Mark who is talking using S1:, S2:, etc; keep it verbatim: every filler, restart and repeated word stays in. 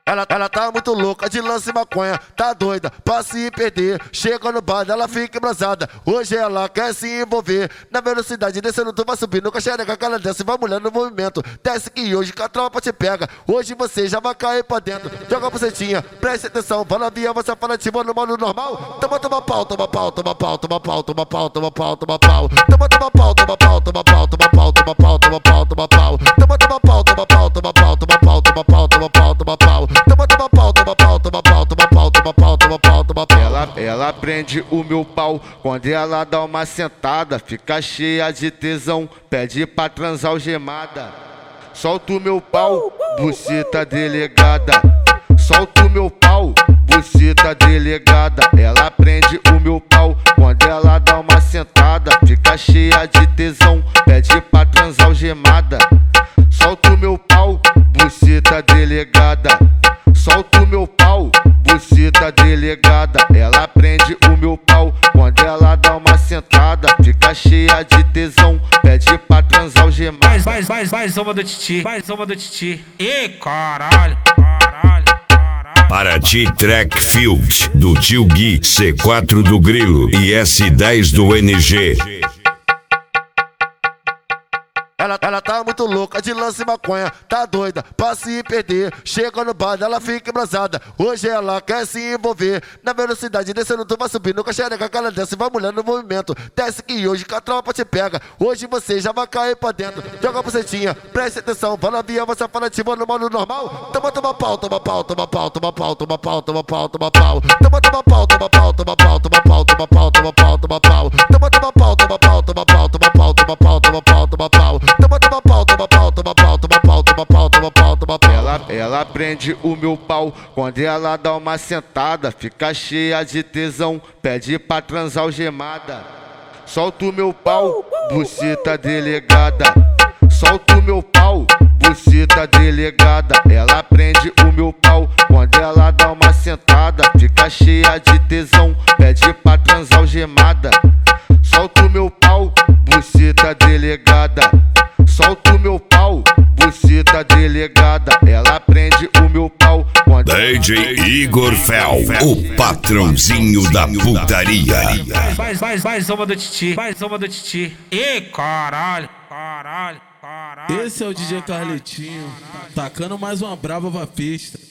S1: Ela, ela tá muito louca de lance e maconha, tá doida pra se perder. Chega no bar, ela fica embrasada. Hoje ela quer se envolver. Na velocidade descendo, tu vai subindo com a xereca que ela desce, vai mulher no movimento. Desce que hoje que a tropa te pega. Hoje você já vai cair pra dentro. Joga a bucetinha, preste atenção. Fala via, você fala ativa no modo normal. Toma, toma pau, toma pau, toma pau, toma pau, toma pau, toma pau, toma pau. Toma, toma pau, toma pau, toma pau, toma pau, toma pau, toma pau, toma pau. Toma, toma pau, toma pau, toma pau, toma pau, toma pau, toma pau, toma pau. Toma, toma pau, toma pau, toma pau, toma pau, toma pau, toma pau, toma pau.
S2: Ela, ela prende o meu pau quando ela dá uma sentada, fica cheia de tesão, pede pra transar algemada. Solta o meu pau, buceta delegada. Solta o meu pau, buceta delegada. Ela prende o meu pau quando ela dá uma sentada, fica cheia de tesão, pede pra transar algemada. Solta o meu pau, buceta delegada. Solta o meu pau, buceta delegada. Ela prende o meu pau quando ela dá uma sentada, fica cheia de tesão, pede pra transar algemada.
S3: Mais, mais, mais, mais uma do Titi, mais uma do Titi. Ih, caralho, caralho, caralho.
S4: Paraty Track Field do Tio Gui, C quatro do Grilo e S dez do N G.
S1: Ela, ela tá muito louca de lance e maconha, tá doida pra se perder. Chega no bar, ela fica embrasada. Hoje ela quer se envolver. Na velocidade descendo, tu vai subindo com a xereca que ela desce, vai mulher no movimento. Desce que hoje que a tropa te pega. Hoje você já vai cair pra dentro. Joga a bucetinha, preste atenção. Fala via, você fala ativa no modo normal. Toma, toma pau, toma pau, toma pau, toma pau, toma pau, toma pau, toma pau. Toma, toma pau, toma pau, toma pau, toma pau, toma pau, toma pau, toma pau. Toma, toma pau, toma pau, toma pau, toma pau, toma pau, toma pau, toma pau. Toma, toma pau, toma pau, toma pau, toma pau, toma pau, toma pau, toma pau.
S2: Ela, ela prende o meu pau quando ela dá uma sentada, fica cheia de tesão, pede pra transar algemada. Solta o meu pau, buceta delegada. Solta o meu pau, buceta delegada. Ela prende o meu pau quando ela dá uma sentada, fica cheia de tesão, pede pra transar algemada. Solta o meu pau, buceta delegada. Solta o meu pau, buceta delegada. Ela prende o meu pau quando
S4: D J Igor Fel, o patrãozinho da putaria.
S3: Mais, mais, mais uma do Titi, mais uma do Titi. Ih, caralho, caralho, caralho.
S5: Esse é o D J Carletinho, tacando mais uma brava pra pista.